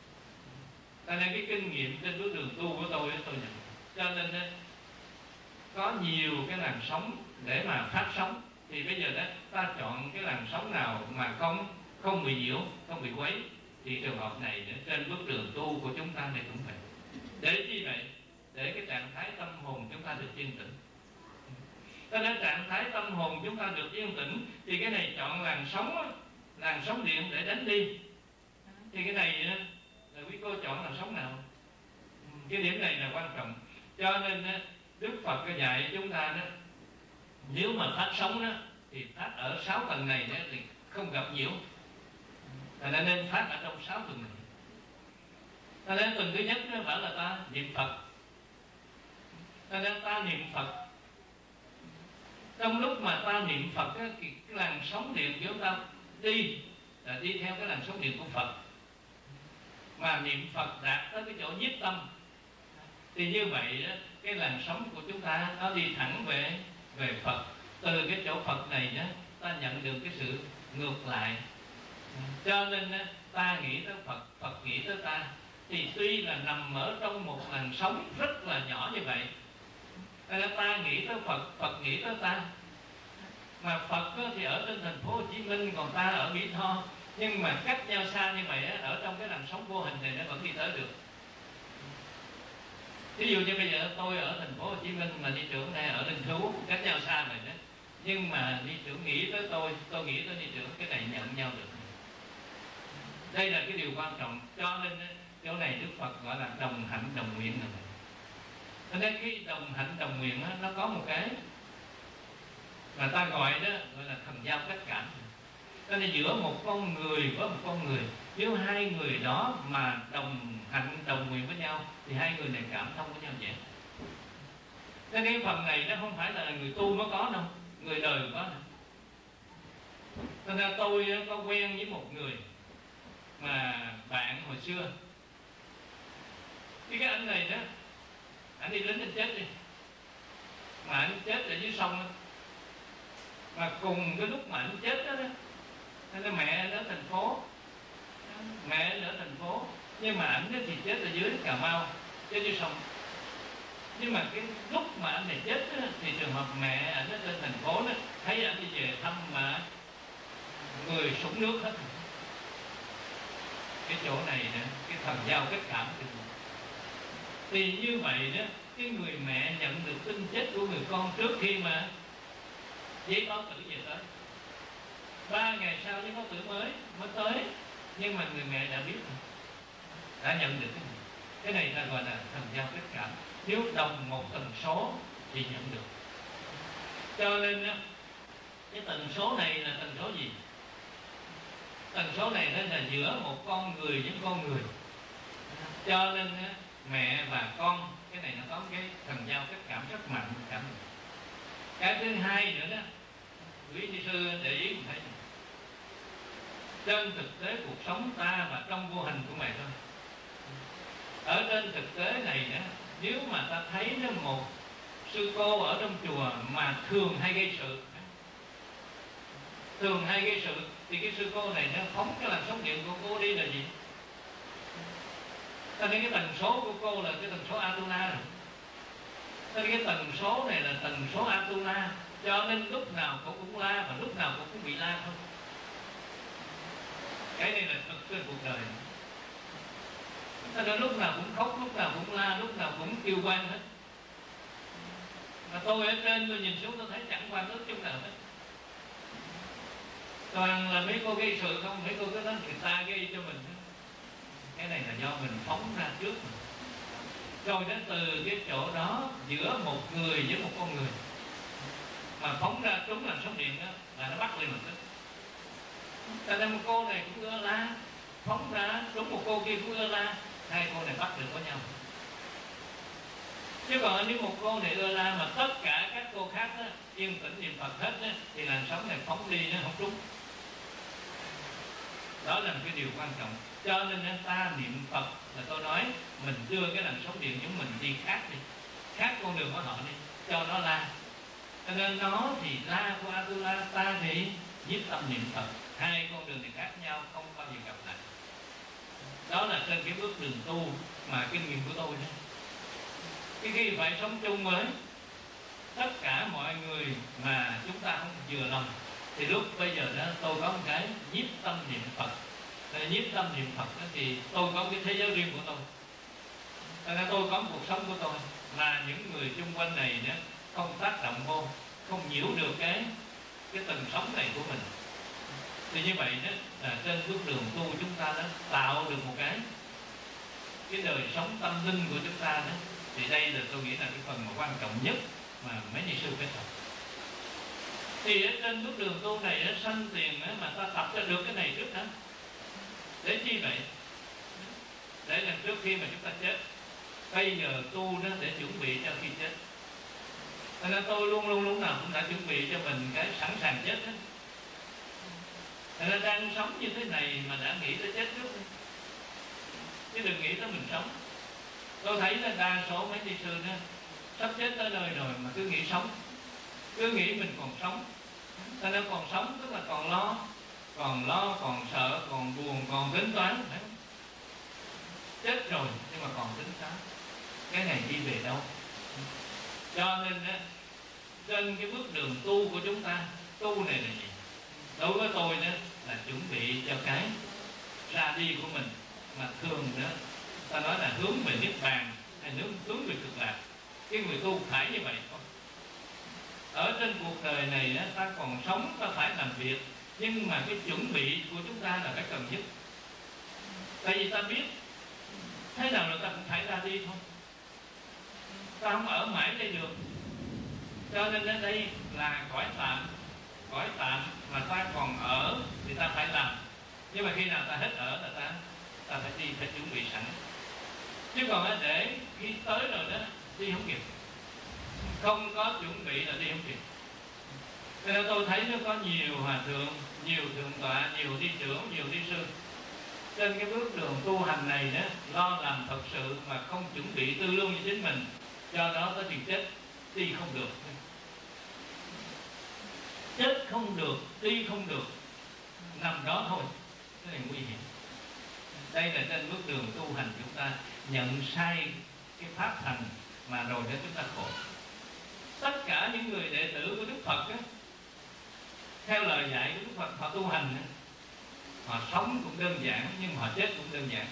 Cho nên cái kinh nghiệm trên bước đường tu của tôi, tôi nhận. Cho nên đó, có nhiều cái làn sóng để mà phát sóng, thì bây giờ đó ta chọn cái làn sóng nào mà không không bị nhiễu, không bị quấy, thì trường hợp này đó, trên bước đường tu của chúng ta này cũng vậy. Để chi vậy? Để cái trạng thái tâm hồn chúng ta được yên tĩnh. Cho nên trạng thái tâm hồn chúng ta được yên tĩnh, thì cái này chọn làn sóng, làn sóng điện để đánh đi. Thì cái này là quý cô chọn làn sóng nào? Cái điểm này là quan trọng. Cho nên Đức Phật có dạy chúng ta đó, nếu mà phát sóng đó, thì phát ở sáu tầng này đó, thì không gặp nhiễu. Thành ra nên phát ở trong sáu tầng này. ta nên tuần thứ nhất nó phải là ta niệm Phật. Ta nên ta niệm Phật. Trong lúc mà ta niệm Phật á, thì cái làn sóng điện của chúng ta đi là đi theo cái làn sóng điện của Phật. Mà niệm Phật đạt tới cái chỗ nhiếp tâm thì như vậy đó, cái làn sóng của chúng ta nó đi thẳng về về Phật. Từ cái chỗ Phật này đó, ta nhận được cái sự ngược lại. Cho nên đó, ta nghĩ tới Phật, Phật nghĩ tới ta. Thì tuy là nằm ở trong một làn sóng rất là nhỏ như vậy, ta nghĩ tới Phật, Phật nghĩ tới ta. Mà Phật thì ở trên thành phố Hồ Chí Minh, còn ta ở Mỹ Tho. Nhưng mà cách nhau xa như vậy, ở trong cái làn sóng vô hình này nó vẫn đi tới được. Ví dụ như bây giờ tôi ở thành phố Hồ Chí Minh mà đi trưởng này ở Linh Thú, cách nhau xa vậy đó. Nhưng mà đi trưởng nghĩ tới tôi, tôi nghĩ tới đi trưởng, cái này nhận nhau được. Đây là cái điều quan trọng. Cho nên chỗ này Đức Phật gọi là đồng hạnh đồng nguyện này. Cho nên cái đồng hạnh đồng nguyện đó, nó có một cái mà ta gọi đó gọi là thần giao cách cảm. Cho nên giữa một con người với một con người, nếu hai người đó mà đồng hạnh đồng nguyện với nhau thì hai người này cảm thông với nhau vậy. Cho nên cái phần này nó không phải là người tu mới có đâu, người đời có đâu. Cho nên tôi có quen với một người mà bạn hồi xưa, cái anh này đó, anh đi lính anh chết đi, mà anh chết ở dưới sông đó. Mà cùng cái lúc mà anh chết đó, đó nên mẹ anh ở thành phố, mẹ anh ở thành phố, nhưng mà anh thì chết ở dưới Cà Mau, chết dưới sông. Nhưng mà cái lúc mà anh này chết đó, thì trường hợp mẹ anh ở trên thành phố đó, thấy anh đi về thăm mà người sũng nước hết. Cái chỗ này nè, cái thần giao kết cảm thì như vậy đó, cái người mẹ nhận được tin chết của người con trước khi mà giấy báo tử về tới. Ba ngày sau giấy báo tử mới mới tới, nhưng mà người mẹ đã biết, đã nhận được cái này. Cái này ta gọi là thần giao kết cảm. Nếu đồng một tần số thì nhận được. Cho nên đó, cái tần số này là tần số gì? Tần số này nó là giữa một con người với con người. Cho nên mẹ và con, cái này nó có cái thần giao kết cảm rất mạnh. Cảm. Cái thứ hai nữa đó, quý ni sư để ý cũng thấy, trên thực tế cuộc sống ta và trong vô hình của mày thôi. Ở trên thực tế này đó, nếu mà ta thấy nó một sư cô ở trong chùa mà thường hay gây sự, thường hay gây sự, thì cái sư cô này nó phóng cái làn sóng điện của cô đi là gì? Cho nên cái tần số của cô là cái tần số Atula rồi. Cho nên cái tần số này là tần số Atula. Cho nên lúc nào cô cũng la và lúc nào cô cũng bị la thôi. Cái này là thực trên cuộc đời. Cho nên lúc nào cũng khóc, lúc nào cũng la, lúc nào cũng kêu quan hết. Mà tôi ở trên tôi nhìn xuống tôi thấy chẳng quan nước chút nào hết. Toàn là mấy cô gây sự không, mấy cô cứ nói người ta gây cho mình. Cái này là do mình phóng ra trước mình. Rồi đến từ cái chỗ đó, giữa một người với một con người mà phóng ra trúng làm sóng điện đó, là nó bắt lên mình đó. Cho nên một cô này cũng ưa la, phóng ra trúng một cô kia cũng ưa la, hai cô này bắt được với nhau. Chứ còn nếu một cô này ưa la mà tất cả các cô khác đó, yên tĩnh niệm Phật hết đó, thì làn sóng này phóng đi nó không trúng. Đó là một cái điều quan trọng. Cho nên ta niệm Phật là tôi nói mình đưa cái làn sóng điện chúng mình đi khác đi, khác con đường của họ đi, cho nó la. Cho nên nó thì la của Atula, ta thì nhiếp tâm niệm Phật. Hai con đường này khác nhau, không bao giờ gặp lại. Đó là trên cái bước đường tu mà kinh nghiệm của tôi đó. Cái khi phải sống chung với tất cả mọi người mà chúng ta không vừa lòng, thì lúc bây giờ đó tôi có một cái nhiếp tâm niệm Phật. Nhiếp tâm niệm Phật đó, thì tôi có một cái thế giới riêng của tôi. Nên tôi có một cuộc sống của tôi mà những người chung quanh này đó không tác động vô, không nhiễu được cái cái tần sóng này của mình. Thì như vậy đó là trên bước đường tu chúng ta đó tạo được một cái cái đời sống tâm linh của chúng ta đó. Thì đây là tôi nghĩ là cái phần mà quan trọng nhất mà mấy ni sư phải tập. Thì ở trên bước đường tu này nó sanh tiền mà ta tập ra được cái này trước đó. Để chi vậy? để làm trước khi mà chúng ta chết. Bây giờ tu nó để chuẩn bị cho khi chết. Cho nên tôi luôn luôn lúc nào cũng đã chuẩn bị cho mình cái sẵn sàng chết đó. Cho nên đang sống như thế này mà đã nghĩ tới chết trước, chứ đừng nghĩ tới mình sống. Tôi thấy là đa số mấy ni sư đó sắp chết tới nơi rồi mà cứ nghĩ sống, cứ nghĩ mình còn sống. Cho nên còn sống tức là còn lo, còn lo, còn sợ, còn buồn, còn tính toán. Chết rồi nhưng mà còn tính toán cái này đi về đâu. Cho nên á, trên cái bước đường tu của chúng ta, tu này là gì? Đối với tôi đó là chuẩn bị cho cái ra đi của mình, mà thường đó ta nói là hướng về niết bàn hay hướng hướng về cực lạc. Cái người tu phải như vậy thôi. Ở trên cuộc đời này đó, ta còn sống ta phải làm việc, nhưng mà cái chuẩn bị của chúng ta là cái cần nhất. Tại vì ta biết thế nào là ta cũng phải ra đi thôi, ta không ở mãi đây được. Cho nên đến đây là cõi tạm, cõi tạm mà ta còn ở thì ta phải làm. Nhưng mà khi nào ta hết ở là ta ta phải đi, phải chuẩn bị sẵn. Chứ còn để khi tới rồi đó đi không kịp, không có chuẩn bị là đi không kịp. Cho nên tôi thấy nó có nhiều hòa thượng, nhiều thượng tọa, nhiều đi trưởng, nhiều đi sư trên cái bước đường tu hành này đó lo làm thật sự mà không chuẩn bị tư lương cho chính mình, do đó tới chuyện chết đi không được, chết không được, đi không được, nằm đó thôi. Cái này nguy hiểm. Đây là trên bước đường tu hành chúng ta nhận sai cái pháp hành mà rồi đó chúng ta khổ. Tất cả những người đệ tử của Đức Phật á, theo lời dạy của Đức Phật, họ tu hành á, họ sống cũng đơn giản nhưng họ chết cũng đơn giản.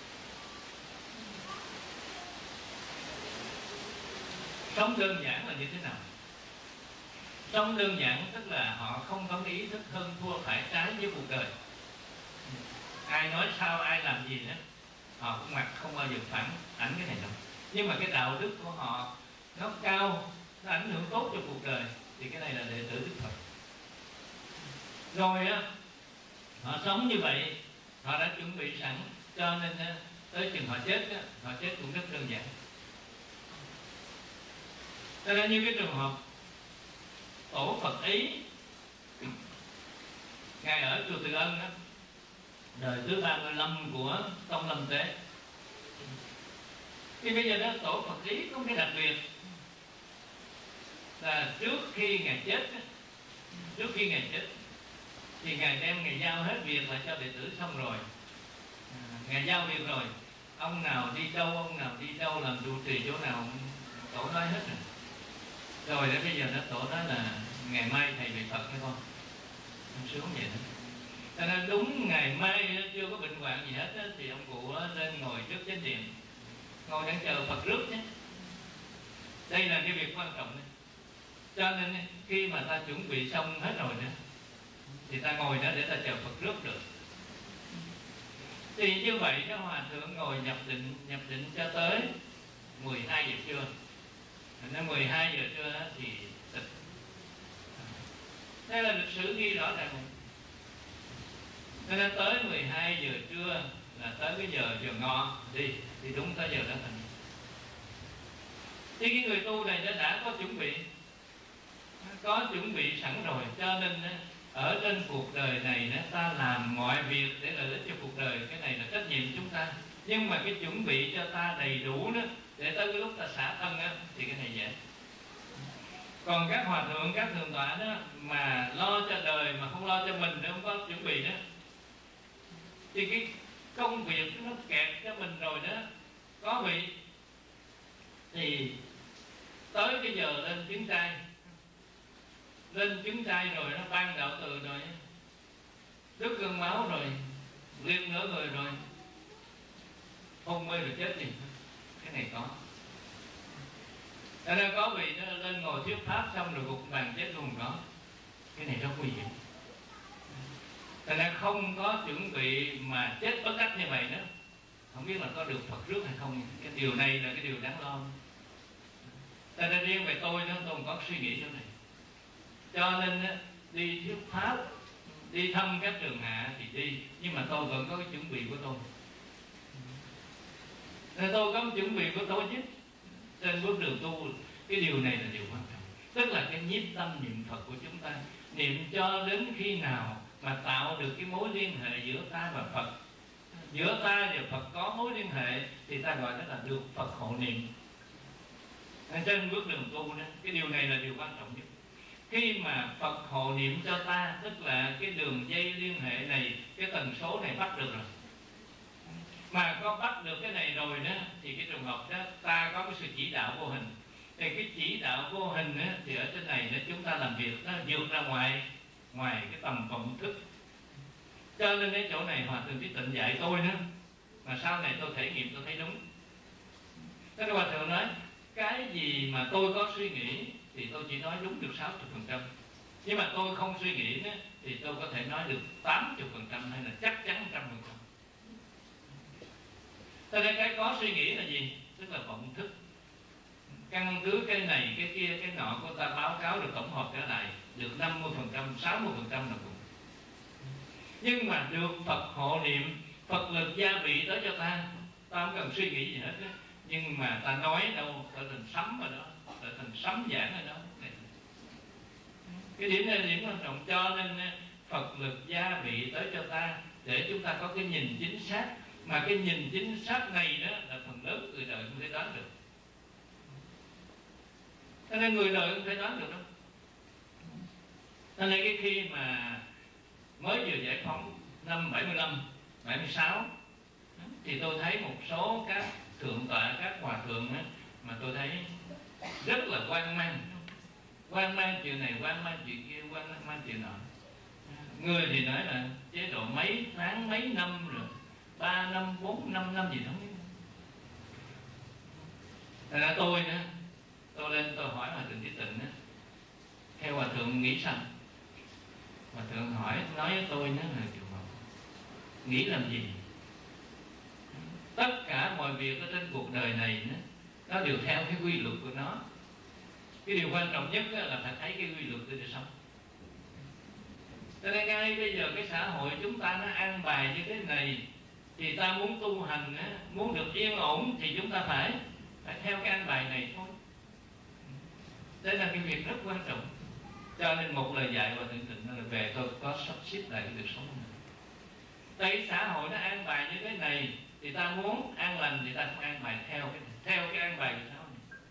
Sống đơn giản là như thế nào? Sống đơn giản tức là họ không có cái ý thức hơn thua phải trái với cuộc đời. Ai nói sao, ai làm gì đó, họ cũng mặc không bao giờ phản ảnh cái này đâu. Nhưng mà cái đạo đức của họ nó cao, nó ảnh hưởng tốt cho cuộc đời, thì cái này là đệ tử Đức Phật. Rồi á, họ sống như vậy, họ đã chuẩn bị sẵn, cho nên á, tới chừng họ chết á, họ chết cũng rất đơn giản. Cho nên như cái trường hợp tổ Phật Ý, ngài ở chùa Từ Ân á, đời thứ ba mươi lăm của Tông Lâm Tế. Thì bây giờ đó tổ Phật Ý có cái đặc biệt là trước khi ngài chết, trước khi ngài chết thì ngài đem ngài giao hết việc lại cho đệ tử xong rồi. À, ngài giao việc rồi, ông nào đi đâu, ông nào đi đâu làm trụ trì chỗ nào, tổ nói hết rồi. Rồi để bây giờ đó tổ nói là ngày mai thầy về Phật hay không? Ông sướng vậy đó. Cho nên đúng ngày mai chưa có bệnh hoạn gì hết đó, thì ông cụ lên ngồi trước chánh điện, ngồi đang chờ Phật rước nhé. Đây là cái việc quan trọng đấy. Cho nên khi mà ta chuẩn bị xong hết rồi đó, thì ta ngồi đó để ta chờ Phật rước được. Thì như vậy đó, hòa thượng ngồi nhập định, nhập định cho tới mười hai giờ trưa. Nên mười hai giờ trưa thì tịch. Đây là lịch sử ghi rõ ràng. Cho nên tới mười hai giờ trưa là tới cái giờ giờ ngọ đi, thì đúng tới giờ đó thành. Thì cái người tu này đã, đã có chuẩn bị, có chuẩn bị sẵn rồi. Cho nên ở trên cuộc đời này ta làm mọi việc để lợi ích cho cuộc đời, cái này là trách nhiệm chúng ta. Nhưng mà cái chuẩn bị cho ta đầy đủ đó, để tới cái lúc ta xả thân á, thì cái này dễ. Còn các hòa thượng, các thượng tọa đó mà lo cho đời mà không lo cho mình, không có chuẩn bị đó, thì cái công việc nó kẹt cho mình rồi đó, có vị thì tới cái giờ lên chứng trai, lên chứng trai rồi nó ban đạo từ rồi, đứt cơn máu rồi, liệt nửa người rồi, hôn mê rồi chết gì. Cái này có. Cho nên có vị nó lên ngồi thuyết pháp xong rồi gục bàn chết luôn có. Cái này rất nguy hiểm. Cho nên không có chuẩn bị mà chết bất đắc như vậy đó, không biết là có được Phật rước hay không. Cái điều này là cái điều đáng lo. Cho nên riêng về tôi đó, tôi không có suy nghĩ chỗ này. Cho nên đi thuyết pháp, đi thăm các trường hạ thì đi, nhưng mà tôi vẫn có cái chuẩn bị của tôi. Nên tôi có chuẩn bị của tôi chứ. Trên bước đường tu, cái điều này là điều quan trọng. Tức là cái nhiếp tâm niệm Phật của chúng ta, niệm cho đến khi nào mà tạo được cái mối liên hệ giữa ta và Phật, giữa ta và Phật có mối liên hệ, thì ta gọi đó là được Phật hộ niệm. Trên bước đường tu đó, cái điều này là điều quan trọng nhất. Khi mà Phật hộ niệm cho ta, tức là cái đường dây liên hệ này, cái tần số này bắt được rồi. Mà có bắt được cái này rồi đó, thì cái trường hợp đó ta có cái sự chỉ đạo vô hình. Thì cái chỉ đạo vô hình đó, thì ở trên này đó, chúng ta làm việc nó vượt ra ngoài ngoài cái tầm vọng thức. Cho nên cái chỗ này Hòa Thượng Trí Tịnh dạy tôi nữa, mà sau này tôi thể nghiệm tôi thấy đúng. Thế nên Hòa Thượng nói, cái gì mà tôi có suy nghĩ thì tôi chỉ nói đúng được sáu mươi phần trăm. Nhưng mà tôi không suy nghĩ nữa, thì tôi có thể nói được tám mươi phần trăm hay là chắc chắn một trăm phần trăm. Cho nên cái có suy nghĩ là gì? Tức là vọng thức. Căn cứ cái này, cái kia, cái nọ của ta báo cáo được tổng hợp trở lại, được năm mươi phần trăm, sáu mươi phần trăm là cùng. Nhưng mà được Phật hộ niệm, Phật lực gia vị tới cho ta, ta không cần suy nghĩ gì hết đó. Nhưng mà ta nói đâu, trở thành sấm ở đó, trở thành sấm giảng ở đó. Cái điểm này là điểm quan trọng. Cho nên Phật lực gia vị tới cho ta, để chúng ta có cái nhìn chính xác. Mà cái nhìn chính xác này đó là phần lớn người đời không thể đoán được. Cho nên người đời không thể đoán được đâu. Cho nên cái khi mà mới vừa giải phóng năm bảy mươi lăm, bảy mươi sáu, thì tôi thấy một số các thượng tọa, các hòa thượng đó, mà tôi thấy rất là hoang mang. Hoang mang chuyện này, hoang mang chuyện kia, hoang mang chuyện nọ. Người thì nói là chế độ mấy tháng, mấy năm rồi, ba năm, bốn, năm năm gì đó. Thật ra tôi nữa, tôi lên tôi hỏi Hòa Thượng Trí Tịnh đó, theo Hòa Thượng nghĩ sao? Hòa Thượng hỏi, nói với tôi nữa là kiểu nghĩ làm gì? Tất cả mọi việc ở trên cuộc đời này đó, nó đều theo cái quy luật của nó. Cái điều quan trọng nhất là phải thấy cái quy luật để sống. Cho nên ngay bây giờ cái xã hội chúng ta nó an bài như thế này, thì ta muốn tu hành, muốn được yên ổn, thì chúng ta phải phải theo cái an bài này thôi. Đây là cái việc rất quan trọng. Cho nên một lời dạy của Thượng Tịnh là về tôi có sắp xếp lại cái việc sống này. Tại cái xã hội nó an bài như thế này, thì ta muốn an lành thì ta không an bài theo cái theo cái an bài của xã hội này.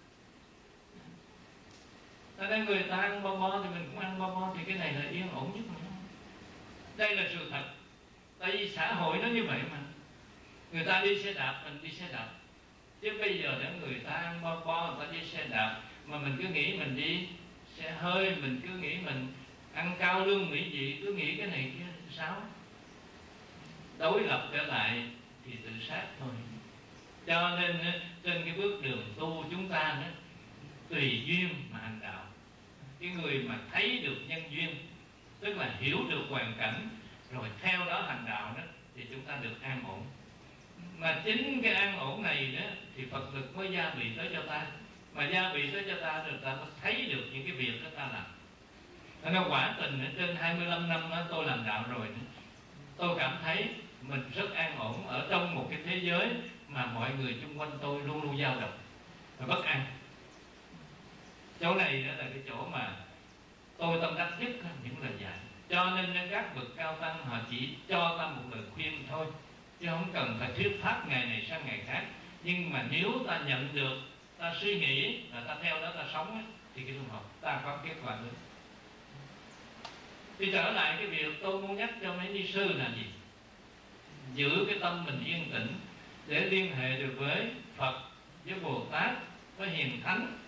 Cho nên người ta ăn bo bo thì mình cũng ăn bo bo, thì cái này là yên ổn nhất mà. Đây là sự thật. Tại vì xã hội nó như vậy mà. Người ta đi xe đạp, mình đi xe đạp. Chứ bây giờ để người ta ăn bo bo, người ta đi xe đạp, mà mình cứ nghĩ mình đi xe hơi, mình cứ nghĩ mình ăn cao lương mỹ vị, cứ nghĩ cái này kia sao? Đối lập trở lại thì tự sát thôi. Cho nên trên cái bước đường tu chúng ta đó, tùy duyên mà hành đạo. Cái người mà thấy được nhân duyên, tức là hiểu được hoàn cảnh, rồi theo đó hành đạo đó, thì chúng ta được an ổn. Mà chính cái an ổn này đó, thì Phật lực mới gia vị tới cho ta. Mà gia vị tới cho ta, rồi ta mới thấy được những cái việc đó ta làm. Nó quả tình trên hai mươi lăm năm đó tôi làm đạo rồi đó, tôi cảm thấy mình rất an ổn ở trong một cái thế giới mà mọi người xung quanh tôi luôn luôn dao động và bất an. Chỗ này đó là cái chỗ mà tôi tâm đắc nhất những lời dạy. Cho nên các bậc cao tăng họ chỉ cho ta một lời khuyên thôi, chứ không cần phải thuyết pháp ngày này sang ngày khác. Nhưng mà nếu ta nhận được, ta suy nghĩ và ta theo đó ta sống, thì cái trường hợp ta có kết quả lớn. Thì trở lại cái việc tôi muốn nhắc cho mấy ni sư là gì? Giữ cái tâm mình yên tĩnh để liên hệ được với Phật, với Bồ Tát, với Hiền Thánh.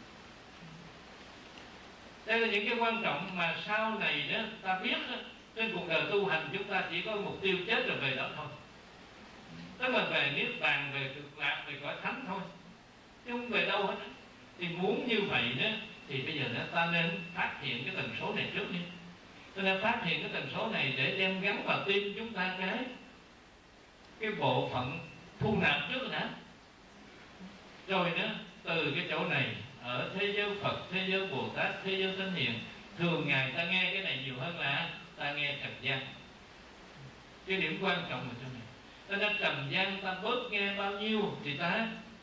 Đây là những cái quan trọng mà sau này đó ta biết đó, trên cuộc đời tu hành chúng ta chỉ có mục tiêu chết rồi về đó thôi. Tức là về Niết Bàn, về cực lạc, về cõi thánh thôi, chứ không về đâu hết. Thì muốn như vậy đó, thì bây giờ đó ta nên phát hiện cái tần số này trước đi. Cho nên phát hiện cái tần số này để đem gắn vào tim chúng ta cái cái bộ phận thu nạp trước đã. Rồi đó, từ cái chỗ này, ở thế giới Phật, thế giới Bồ Tát, thế giới Thánh Hiền, thường ngày ta nghe cái này nhiều hơn là ta nghe trần gian. Cái điểm quan trọng là chỗ này. Cho nên trần gian ta bớt nghe bao nhiêu thì ta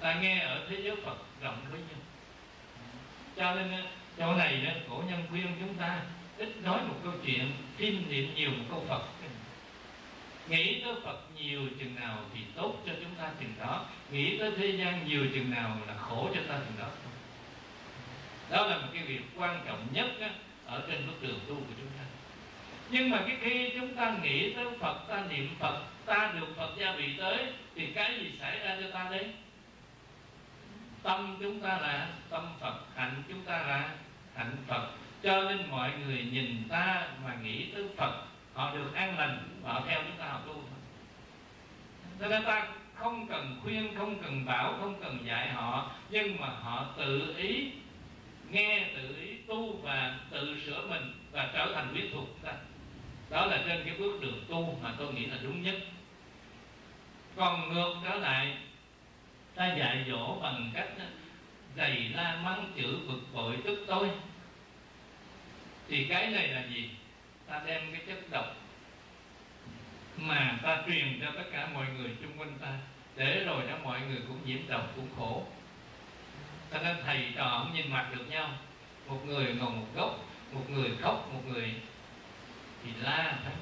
ta nghe ở thế giới Phật rộng bấy nhiêu. Cho nên chỗ này đó, cổ nhân khuyên chúng ta ít nói một câu chuyện, thêm niệm nhiều một câu Phật. Nghĩ tới Phật nhiều chừng nào thì tốt cho chúng ta chừng đó, nghĩ tới thế gian nhiều chừng nào là khổ cho ta chừng đó. Đó là một cái việc quan trọng nhất đó, ở trên bước đường tu của chúng ta. Nhưng mà cái khi chúng ta nghĩ tới Phật, ta niệm Phật, ta được Phật gia bị tới, thì cái gì xảy ra cho ta đấy? Tâm chúng ta là tâm Phật, hạnh chúng ta là hạnh Phật. Cho nên mọi người nhìn ta mà nghĩ tới Phật, họ được an lành, họ theo chúng ta học tu. Cho nên ta không cần khuyên, không cần bảo, không cần dạy họ, nhưng mà họ tự ý nghe, tự ý tu và tự sửa mình và trở thành quyến thuộc ta. Đó là trên cái bước đường tu mà tôi nghĩ là đúng nhất. Còn ngược trở lại, ta dạy dỗ bằng cách đầy la mắng chửi bực bội tức tối, thì cái này là gì? Ta đem cái chất độc mà ta truyền cho tất cả mọi người xung quanh ta, để rồi đó mọi người cũng nhiễm độc, cũng khổ. Cho nên thầy trò không nhìn mặt được nhau, một người ngồi một góc, một người khóc, một người thì la thôi.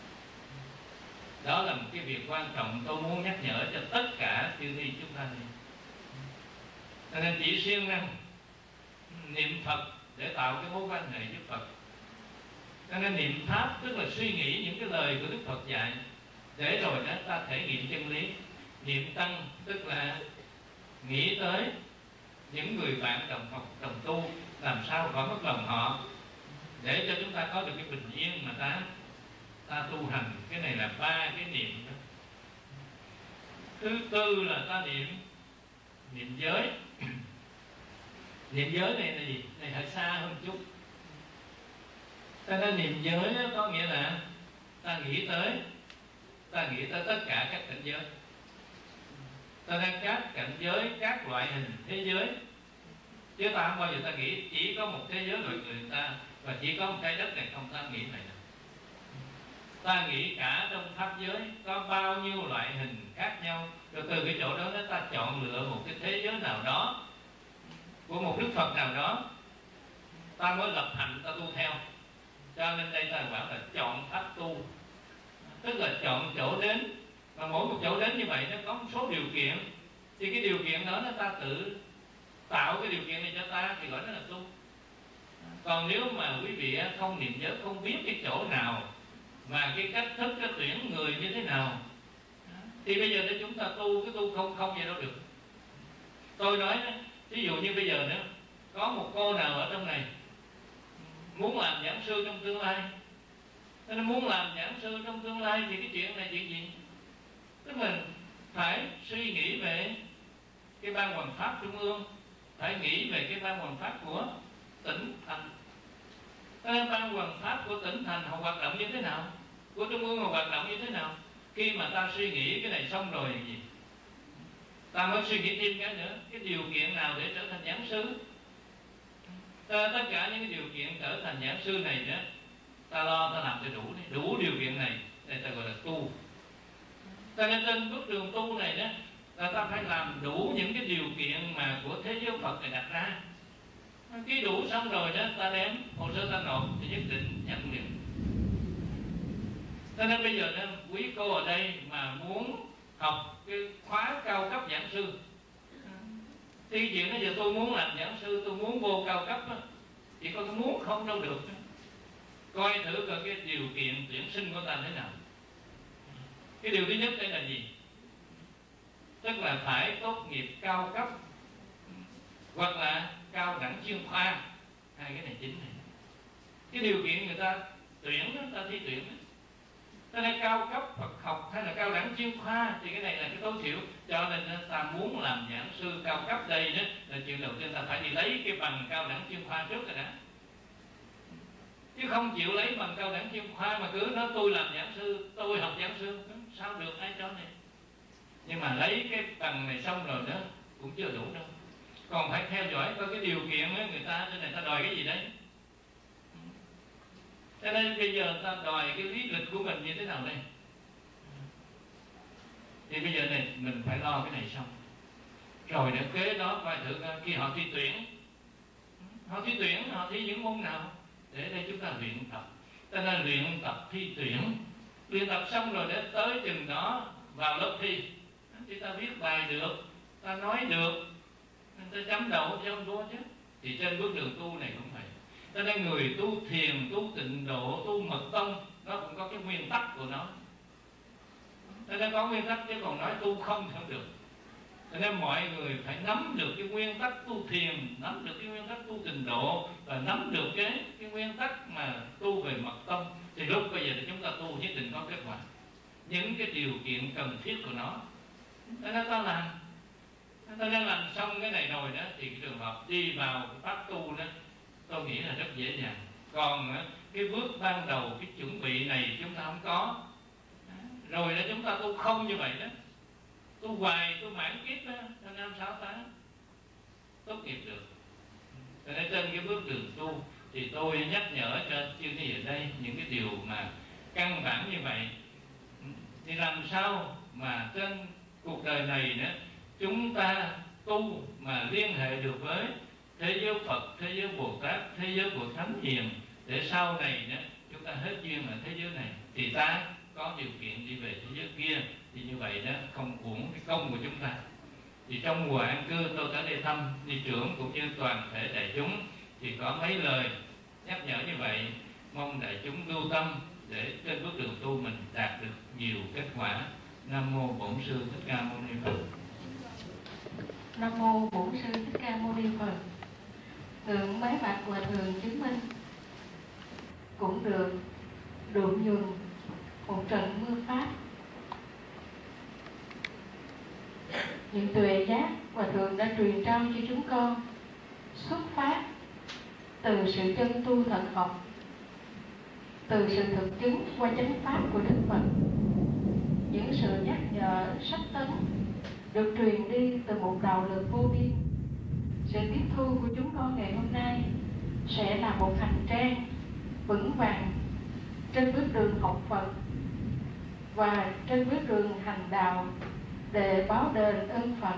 Đó là một cái việc quan trọng tôi muốn nhắc nhở cho tất cả chư ni chúng ta này. Cho nên chỉ siêng năng niệm Phật để tạo cái mối quan hệ với Phật. Cho nên niệm Pháp tức là suy nghĩ những cái lời của Đức Phật dạy, để rồi đó ta thể nghiệm chân lý. Niệm Tăng tức là nghĩ tới những người bạn đồng học, đồng tu, làm sao khỏi mất lòng họ, để cho chúng ta có được cái bình yên mà ta ta tu hành. Cái này là ba cái niệm đó. Thứ tư là ta niệm niệm giới. Niệm giới này là gì? Này hơi xa hơn chút. Ta nên niệm giới đó, có nghĩa là ta nghĩ tới ta nghĩ tới tất cả các cảnh giới. Ta nên các cảnh giới, các loại hình thế giới, chứ ta không bao giờ ta nghĩ chỉ có một thế giới loài người ta và chỉ có một trái đất này không. Ta nghĩ này, ta nghĩ cả trong pháp giới có bao nhiêu loại hình khác nhau, rồi từ cái chỗ đó ta chọn lựa một cái thế giới nào đó của một Đức Phật nào đó, ta mới lập hạnh, ta tu theo. Cho nên đây ta bảo là chọn pháp tu, tức là chọn chỗ đến. Và mỗi một chỗ đến như vậy nó có một số điều kiện, thì cái điều kiện đó nó ta tự tạo cái điều kiện này cho ta thì gọi nó là tu. Còn nếu mà quý vị không niệm giới, không biết cái chỗ nào mà cái cách thức, cái tuyển người như thế nào, thì bây giờ để chúng ta tu cái tu không không vậy đâu được. Tôi nói đó, ví dụ như bây giờ nữa có một cô nào ở trong này muốn làm giảng sư trong tương lai, nên muốn làm giảng sư trong tương lai thì cái chuyện này chuyện gì? Tức là phải suy nghĩ về cái ban hoằng pháp trung ương, phải nghĩ về cái ban hoằng pháp của tỉnh thành. Cái ban hoằng pháp của tỉnh thành họ hoạt động như thế nào, của trung ương họ hoạt động như thế nào. Khi mà ta suy nghĩ cái này xong rồi thì gì? Ta mới suy nghĩ thêm cái nữa, cái điều kiện nào để trở thành giảng sư. Ta, tất cả những cái điều kiện trở thành giảng sư này đó, ta lo ta làm cho đủ, đủ điều kiện này, đây ta gọi là tu. Cho nên trên bước đường tu này đó, là ta phải làm đủ những cái điều kiện mà của thế giới Phật này đặt ra. Khi đủ xong rồi đó, ta đem hồ sơ ta nộp thì nhất định nhận liền. Cho nên bây giờ đó, quý cô ở đây mà muốn học cái khóa cao cấp giảng sư, thì chuyện đó giờ tôi muốn làm giảng sư, tôi muốn vô cao cấp đó, chỉ có muốn không đâu được. Coi thử coi cái điều kiện tuyển sinh của ta thế nào. Cái điều thứ nhất đây là gì? Tức là phải tốt nghiệp cao cấp hoặc là cao đẳng chuyên khoa. Hai cái này chính này. Cái điều kiện người ta tuyển đó, ta thi tuyển đó. Cho nên cao cấp Phật học hay là cao đẳng chuyên khoa thì cái này là cái tối thiểu. Cho nên ta muốn làm giảng sư cao cấp đây đó, là chuyện đầu tiên ta phải đi lấy cái bằng cao đẳng chuyên khoa trước rồi đã. Chứ không chịu lấy bằng cao đẳng chuyên khoa mà cứ nói tôi làm giảng sư, tôi học giảng sư, sao được, ai cho này. Nhưng mà lấy cái bằng này xong rồi đó cũng chưa đủ đâu. Còn phải theo dõi coi cái điều kiện đó, người ta trên này ta đòi cái gì đấy. Cho nên bây giờ ta đòi cái lý lịch của mình như thế nào đây? Thì bây giờ này mình phải lo cái này xong. Rồi nữa kế đó Hòa Thượng khi họ thi tuyển, họ thi tuyển họ thi những môn nào? Để đây chúng ta luyện tập. Ta nên luyện tập thi tuyển. Luyện tập xong rồi để tới chừng đó vào lớp thi thì ta viết bài được, ta nói được, ta chấm đậu cho ông vua chứ. Thì trên bước đường tu này cũng vậy. Cho nên người tu thiền, tu tịnh độ, tu mật tông, nó cũng có cái nguyên tắc của nó. Cho nên có nguyên tắc chứ còn nói tu không thì không được. Cho nên mọi người phải nắm được cái nguyên tắc tu thiền, nắm được cái nguyên tắc tu tịnh độ, và nắm được cái, cái nguyên tắc mà tu về mật tông. Thì lúc bây giờ thì chúng ta tu nhất định có kết quả. Những cái điều kiện cần thiết của nó. Cho nên ta làm. Ta đang làm xong cái này rồi đó, thì cái trường hợp đi vào cái pháp tu đó, tôi nghĩ là rất dễ dàng. Còn cái bước ban đầu, cái chuẩn bị này chúng ta không có. Rồi đó chúng ta tu không như vậy đó, tu hoài, tu mãn kiếp đó, cho nên sao ta tốt nghiệp được. Cho nên trên cái bước đường tu thì tôi nhắc nhở cho chư ni ở đây những cái điều mà căn bản như vậy. Thì làm sao mà trên cuộc đời này nữa chúng ta tu mà liên hệ được với thế giới Phật, thế giới Bồ Tát, thế giới của Thánh Hiền, để sau này nữa chúng ta hết duyên ở thế giới này thì ta có điều kiện đi về thế giới kia. Thì như vậy đó không uổng cái công của chúng ta. Thì trong mùa an cư tôi tới đây thăm ni trưởng cũng như toàn thể đại chúng, thì có mấy lời nhắc nhở như vậy, mong đại chúng lưu tâm để trên bước đường tu mình đạt được nhiều kết quả. Nam mô Bổn Sư Thích Ca Mâu Ni Phật. Nam mô Bổn Sư Thích Ca Mâu Ni Phật. Thượng Bái Bạch Hòa Thượng chứng minh cũng được đượm nhuần một trận mưa pháp. Những tuệ giác Hòa Thượng đã truyền trao cho chúng con xuất phát từ sự chân tu thật học, từ sự thực chứng qua chánh pháp của Đức Phật. Những sự nhắc nhở sách tấn được truyền đi từ một đạo lực vô biên. Sự tiếp thu của chúng con ngày hôm nay sẽ là một hành trang vững vàng trên bước đường học Phật và trên bước đường hành đạo để báo đền ơn Phật.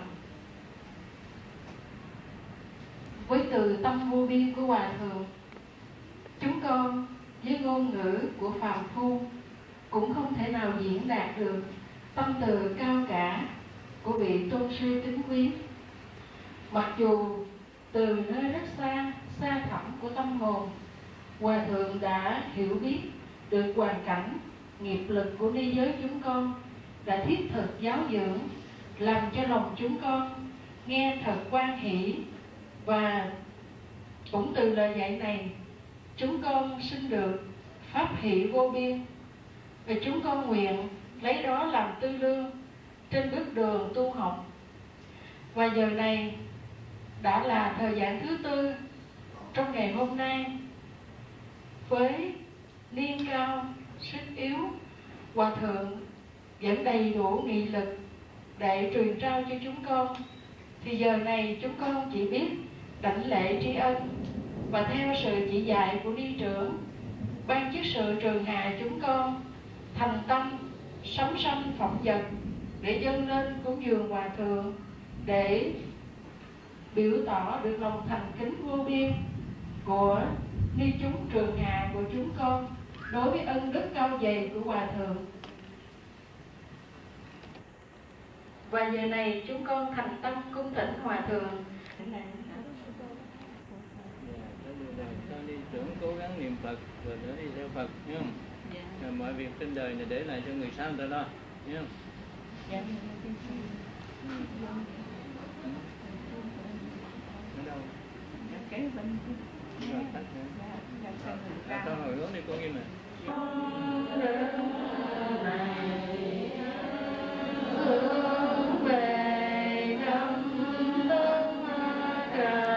Với từ tâm vô biên của Hòa Thượng, chúng con với ngôn ngữ của phàm phu cũng không thể nào diễn đạt được tâm từ cao cả của vị tôn sư kính quý. Mặc dù từ nơi rất xa, xa thẳm của tâm hồn, Hòa Thượng đã hiểu biết được hoàn cảnh, nghiệp lực của ni giới chúng con, đã thiết thực giáo dưỡng, làm cho lòng chúng con nghe thật hoan hỷ. Và cũng từ lời dạy này, chúng con xin được pháp hỷ vô biên. Và chúng con nguyện lấy đó làm tư lương trên bước đường tu học. Và giờ này đã là thời gian thứ tư trong ngày hôm nay. Với niên cao, sức yếu, Hòa Thượng vẫn đầy đủ nghị lực để truyền trao cho chúng con. Thì giờ này chúng con chỉ biết đảnh lễ tri ân và theo sự chỉ dạy của ni trưởng, ban chức sự trường hà chúng con thành tâm sắm sanh phẩm vật để dâng lên cúng dường Hòa Thượng, để biểu tỏ được lòng thành kính vô biên của ni chúng trường hà của chúng con đối với ân đức cao dày của Hòa Thượng. Và giờ này chúng con thành tâm cung thỉnh Hòa Thượng. Cho đi tưởng cố gắng niệm Phật rồi nữa đi theo Phật, nhớ không? Dạ. Rồi mọi việc trên đời này để lại cho người sau người ta lo, nhớ không? Dạ. Ừ. Ở đâu? Kế bên. Rồi tắt hả? Dạ. Sao hồi hướng đi cô Nghiêm nè. Hướng về năm tân trà